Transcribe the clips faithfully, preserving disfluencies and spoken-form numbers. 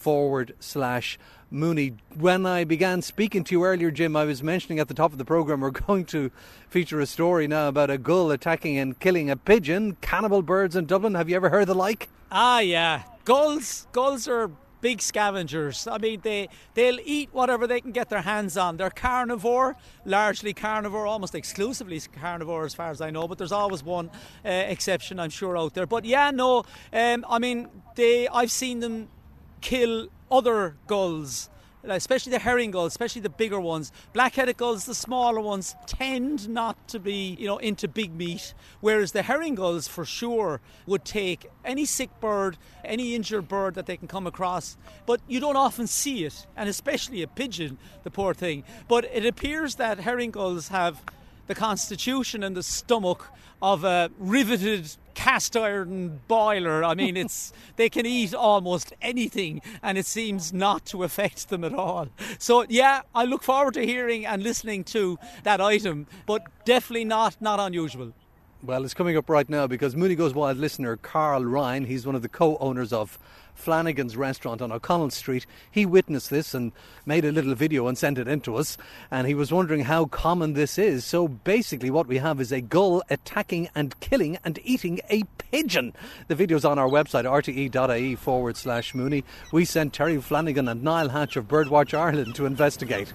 forward slash Mooney. When I began speaking to you earlier, Jim, I was mentioning at the top of the programme we're going to feature a story now about a gull attacking and killing a pigeon. Cannibal birds in Dublin. Have you ever heard the like? Ah, yeah. Gulls, gulls are big scavengers. I mean, they, they'll eat whatever they can get their hands on. They're carnivore, largely carnivore, almost exclusively carnivore as far as I know, but there's always one uh, exception, I'm sure, out there. But yeah, no, um, I mean, they. I've seen them kill other gulls, especially the herring gulls, especially the bigger ones. Black-headed gulls, the smaller ones, tend not to be, you know, into big meat, whereas the herring gulls, for sure, would take any sick bird, any injured bird that they can come across. But you don't often see it, and especially a pigeon, the poor thing. But it appears that herring gulls have the constitution and the stomach of a riveted cast iron boiler. I mean, it's they can eat almost anything, and it seems not to affect them at all. So yeah, I look forward to hearing and listening to that item, but definitely not not unusual. Well, it's coming up right now because Mooney Goes Wild listener Carl Ryan, he's one of the co-owners of Flanagan's restaurant on O'Connell Street. He witnessed this and made a little video and sent it in to us, and he was wondering how common this is. So basically what we have is a gull attacking and killing and eating a pigeon. The video's on our website, rte.ie forward slash Mooney. We sent Terry Flanagan and Niall Hatch of Birdwatch Ireland to investigate.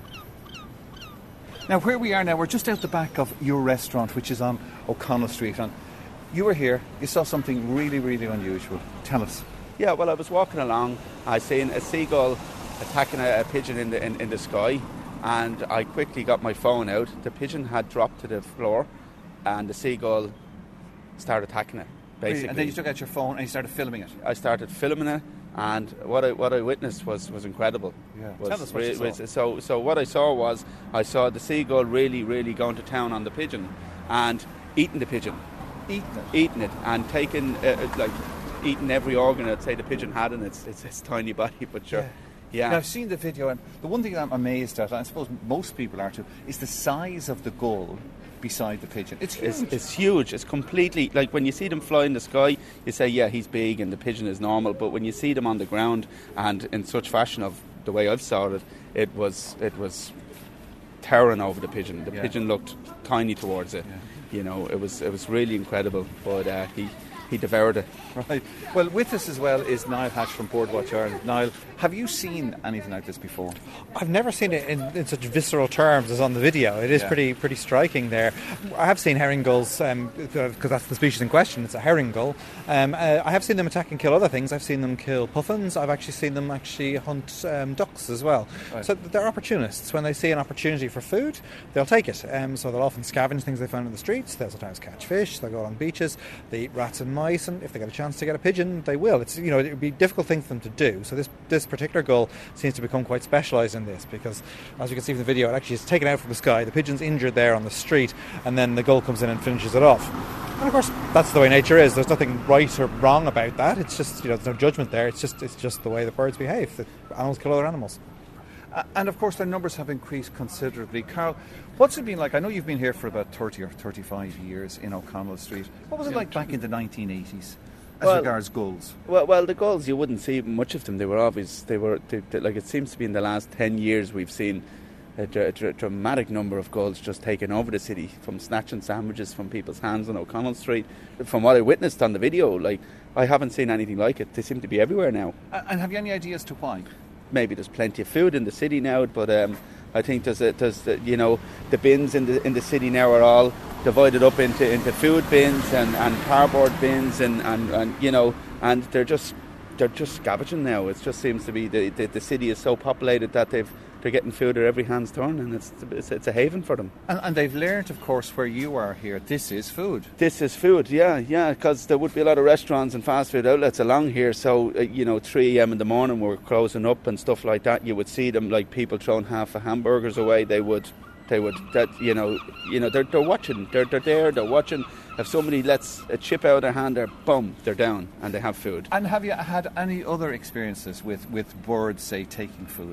Now, where we are now, we're just out the back of your restaurant, which is on O'Connell Street. And you were here, you saw something really, really unusual. Tell us. Yeah, well, I was walking along, I seen a seagull attacking a, a pigeon in the in, in the sky, and I quickly got my phone out. The pigeon had dropped to the floor, and the seagull started attacking it, basically. And then you took out your phone and you started filming it. I started filming it, and what I what I witnessed was, was incredible. Yeah. Was, Tell us what you saw. was, so, so what I saw was, I saw the seagull really, really going to town on the pigeon, and eating the pigeon. Eating it? Eating it, and taking, uh, like... eating every organ I'd say the pigeon had in its, its, its tiny body, but sure. Yeah. yeah. Now, I've seen the video, and the one thing I'm amazed at, and I suppose most people are too, is the size of the gull beside the pigeon. It's huge. It's, it's huge. It's completely, like when you see them fly in the sky, you say, yeah, he's big and the pigeon is normal, but when you see them on the ground and in such fashion of the way I've saw it, it was it was towering over the pigeon. The yeah. pigeon looked tiny towards it. Yeah. You know, it was it was really incredible, but uh, he... He devoured it. Right. Well, with us as well is Niall Hatch from Birdwatch Ireland. Niall, have you seen anything like this before? I've never seen it in, in such visceral terms as on the video. It is yeah. pretty pretty striking there. I have seen herring gulls, because um, that's the species in question. It's a herring gull. Um, uh, I have seen them attack and kill other things. I've seen them kill puffins. I've actually seen them actually hunt um, ducks as well. Right. So they're opportunists. When they see an opportunity for food, they'll take it. Um, so they'll often scavenge things they find in the streets. They'll sometimes catch fish. They'll go along beaches. They eat rats and mice. And if they get a chance to get a pigeon, they will. It's, you know, it would be a difficult thing for them to do. So this this particular gull seems to become quite specialised in this, because as you can see from the video, it actually is taken out from the sky. The pigeon's injured there on the street, and then the gull comes in and finishes it off. And of course, that's the way nature is. There's nothing right or wrong about that. It's just, you know, there's no judgment there. It's just it's just the way the birds behave. The animals kill other animals. Uh, and of course, their numbers have increased considerably. Carl, what's it been like? I know you've been here for about thirty or thirty-five years in O'Connell Street. What was it like back in the nineteen eighties as well, regards gulls? Well, well, the gulls, you wouldn't see much of them. They were obvious. They were they, they, like it seems to be in the last ten years we've seen a, a, a dramatic number of gulls just taking over the city, from snatching sandwiches from people's hands on O'Connell Street. From what I witnessed on the video, like I haven't seen anything like it. They seem to be everywhere now. And have you any idea as to why? Maybe there's plenty of food in the city now, but um, I think there's, a, there's a, you know, the bins in the in the city now are all divided up into, into food bins and, and cardboard bins, and, and, and you know, and they're just they're just scavenging now. It just seems to be the, the the city is so populated that they've they're getting food at every hand's turn, and it's it's, it's a haven for them. And, and they've learned, of course, where you are here, this is food. This is food, yeah, yeah, because there would be a lot of restaurants and fast food outlets along here, so, uh, you know, three a.m. in the morning we're closing up and stuff like that. You would see them, like people throwing half a hamburgers away. They would, they would, that you know, you know, they're they're watching, they're they're there, they're watching. If somebody lets a chip out of their hand, they're boom, they're down, and they have food. And have you had any other experiences with, with birds, say, taking food?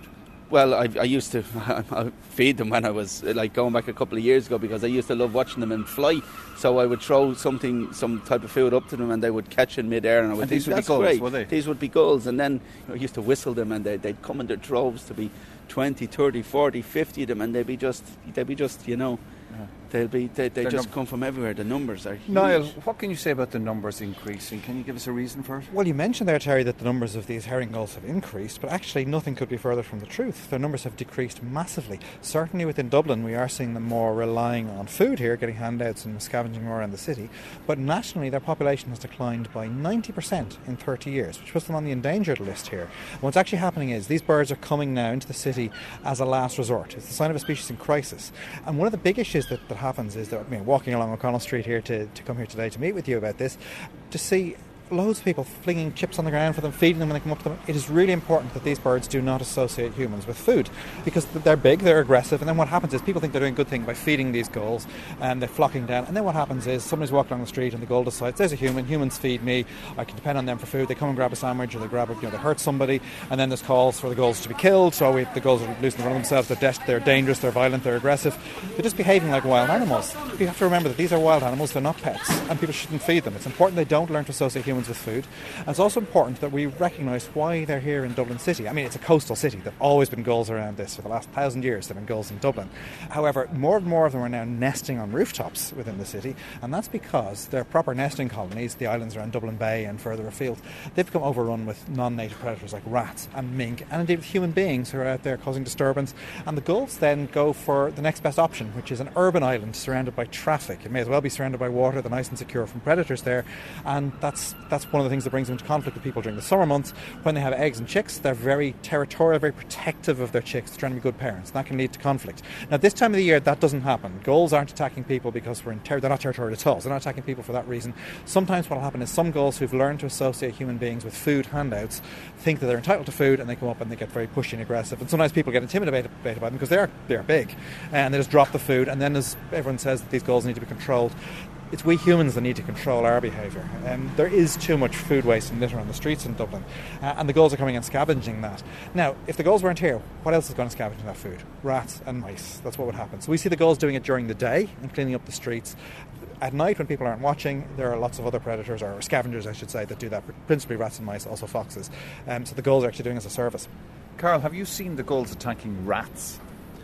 Well, I, I used to I feed them when I was, like, going back a couple of years ago, because I used to love watching them in flight. So I would throw something, some type of food up to them, and they would catch in midair, and I would and think, these would that's be gulls, great. were they? These would be gulls. And then, you know, I used to whistle them, and they, they'd come in their droves to be twenty, thirty, forty, fifty of them, and they'd be just, they'd be just, you know, yeah. they'll be, they, they just num- come from everywhere. The numbers are huge. Niall, what can you say about the numbers increasing? Can you give us a reason for it? Well, you mentioned there, Terry, that the numbers of these herring gulls have increased, but actually nothing could be further from the truth. Their numbers have decreased massively. Certainly within Dublin, we are seeing them more relying on food here, getting handouts and scavenging more around the city. But nationally, their population has declined by ninety percent in thirty years, which puts them on the endangered list here. And what's actually happening is these birds are coming now into the city as a last resort. It's the sign of a species in crisis. And one of the big issues that, that happens is that, I mean, walking along O'Connell Street here to, to come here today to meet with you about this, to see loads of people flinging chips on the ground for them, feeding them when they come up to them. It is really important that these birds do not associate humans with food, because they're big, they're aggressive, and then what happens is people think they're doing a good thing by feeding these gulls, and they're flocking down, and then what happens is somebody's walking along the street and the gull decides, there's a human, humans feed me, I can depend on them for food. They come and grab a sandwich, or they grab a, you know, they hurt somebody, and then there's calls for the gulls to be killed. So we, the gulls are loose in front of themselves, they're, des- they're dangerous, they're violent, they're aggressive. They're just behaving like wild animals. You have to remember that these are wild animals, they're not pets, and people shouldn't feed them. It's important they don't learn to associate humans with food. And it's also important that we recognise why they're here in Dublin City. I mean, it's a coastal city. There have always been gulls around this. For the last thousand years, there have been gulls in Dublin. However, more and more of them are now nesting on rooftops within the city, and that's because they're proper nesting colonies, the islands around Dublin Bay and further afield. They've become overrun with non-native predators like rats and mink, and indeed with human beings who are out there causing disturbance. And the gulls then go for the next best option, which is an urban island surrounded by traffic. It may as well be surrounded by water, they're nice and secure from predators there, and that's that's one of the things that brings into conflict with people during the summer months. When they have eggs and chicks, they're very territorial, very protective of their chicks. They're trying to be good parents. That can lead to conflict. Now, this time of the year, that doesn't happen. Gulls aren't attacking people because we're in ter- they're not territorial at all. So they're not attacking people for that reason. Sometimes what will happen is some gulls who've learned to associate human beings with food handouts think that they're entitled to food, and they come up and they get very pushy and aggressive. And sometimes people get intimidated by them because they are they are big, and they just drop the food. And then, as everyone says, that these gulls need to be controlled. It's we humans that need to control our behaviour. Um, there is too much food waste and litter on the streets in Dublin, uh, and the gulls are coming and scavenging that. Now, if the gulls weren't here, what else is going to scavenge that food? Rats and mice. That's what would happen. So we see the gulls doing it during the day and cleaning up the streets. At night, when people aren't watching, there are lots of other predators, or scavengers, I should say, that do that, principally rats and mice, also foxes. Um, so the gulls are actually doing us a service. Carl, have you seen the gulls attacking rats?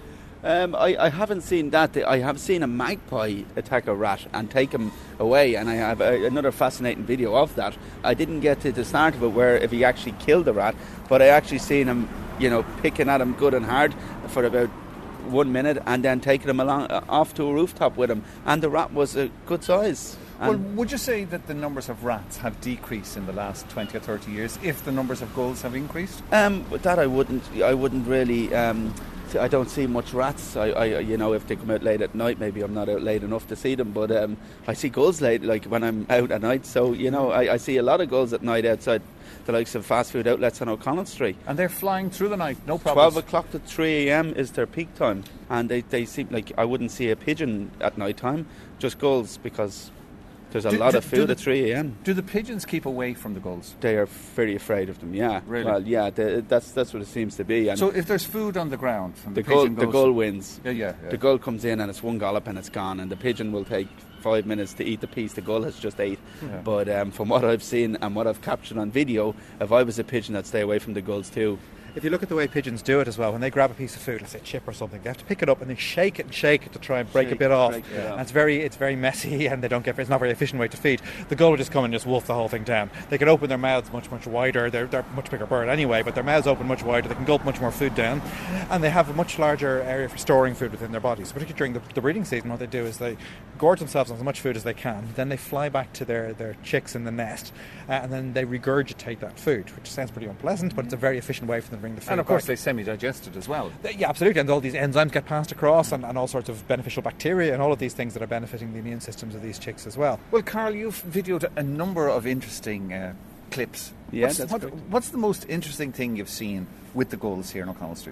Um, I, I haven't seen that. I have seen a magpie attack a rat and take him away, and I have a, another fascinating video of that. I didn't get to the start of it where if he actually killed the rat, but I actually seen him, you know, picking at him good and hard for about one minute, and then taking him along uh, off to a rooftop with him, and the rat was a good size. Well, would you say that the numbers of rats have decreased in the last twenty or thirty years if the numbers of gulls have increased? Um, that I wouldn't. I wouldn't really. Um, I don't see much rats. I, I, you know, if they come out late at night, maybe I'm not out late enough to see them. But um, I see gulls late, like when I'm out at night. So you know, I, I see a lot of gulls at night outside the likes of fast food outlets on O'Connell Street. And they're flying through the night, no problem. Twelve o'clock to three a.m. is their peak time, and they they seem like I wouldn't see a pigeon at night time, just gulls, because there's a do, lot do, of food the, at three a.m. Do the pigeons keep away from the gulls? They are very afraid of them, yeah. Really? Well, yeah, they, that's that's what it seems to be. And so if there's food on the ground, and the, the, gull, pigeon goes, the gull wins. Yeah, yeah, yeah. The gull comes in and it's one gallop and it's gone, and the pigeon will take five minutes to eat the piece the gull has just ate. Yeah. But um, from what I've seen and what I've captured on video, if I was a pigeon, I'd stay away from the gulls too. If you look at the way pigeons do it as well, when they grab a piece of food, let's say chip or something, they have to pick it up and they shake it and shake it to try and break shake, a bit off. It and it's very it's very messy, and they don't get it's not a very efficient way to feed. The gull will just come and just wolf the whole thing down. They can open their mouths much, much wider. They're, they're a much bigger bird anyway, but their mouths open much wider. They can gulp much more food down, and they have a much larger area for storing food within their bodies. Particularly during the, the breeding season, what they do is they gorge themselves on as much food as they can. Then they fly back to their, their chicks in the nest, uh, and then they regurgitate that food, which sounds pretty unpleasant, but it's a very efficient way for them to bring the food And of course back. they semi-digested as well. Yeah, absolutely, and all these enzymes get passed across, and, and all sorts of beneficial bacteria and all of these things that are benefiting the immune systems of these chicks as well. Well, Carl, you've videoed a number of interesting uh, clips. Yeah, what's, that's what, great. What's the most interesting thing you've seen with the gulls here in O'Connell Street?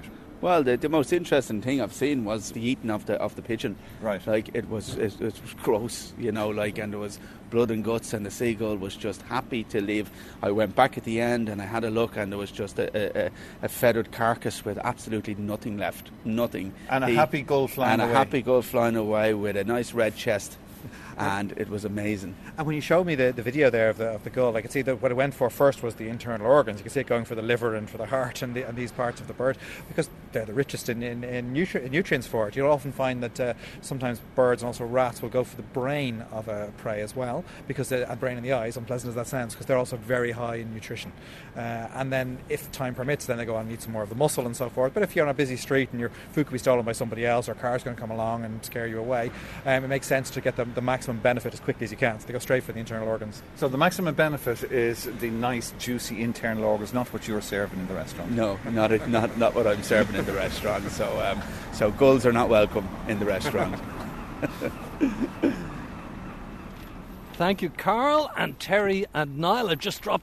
Well, the, the most interesting thing I've seen was the eating of the of the pigeon. Right. Like it was, it, it was gross, you know. Like, and there was blood and guts, and the seagull was just happy to leave. I went back at the end, and I had a look, and there was just a, a, a feathered carcass with absolutely nothing left, nothing. And a he, happy gull flying and away. And a happy gull flying away with a nice red chest. And it was amazing. And when you showed me the, the video there of the of the gull, I could see that what it went for first was the internal organs. You can see it going for the liver and for the heart and, the, and these parts of the bird, because they're the richest in, in, in nutri- nutrients for it. You'll often find that uh, sometimes birds and also rats will go for the brain of a prey as well, because the and brain in the eyes, unpleasant as that sounds, because they're also very high in nutrition. Uh, and then if time permits, then they go on and eat some more of the muscle and so forth. But if you're on a busy street and your food could be stolen by somebody else, or a car's going to come along and scare you away, um, it makes sense to get the, the maximum benefit as quickly as you can. So they go straight for the internal organs. So the maximum benefit is the nice, juicy internal organs, not what you're serving in the restaurant. No, not a, not not what I'm serving in the restaurant. So um, so gulls are not welcome in the restaurant. Thank you, Carl and Terry and Niall. I've just dropped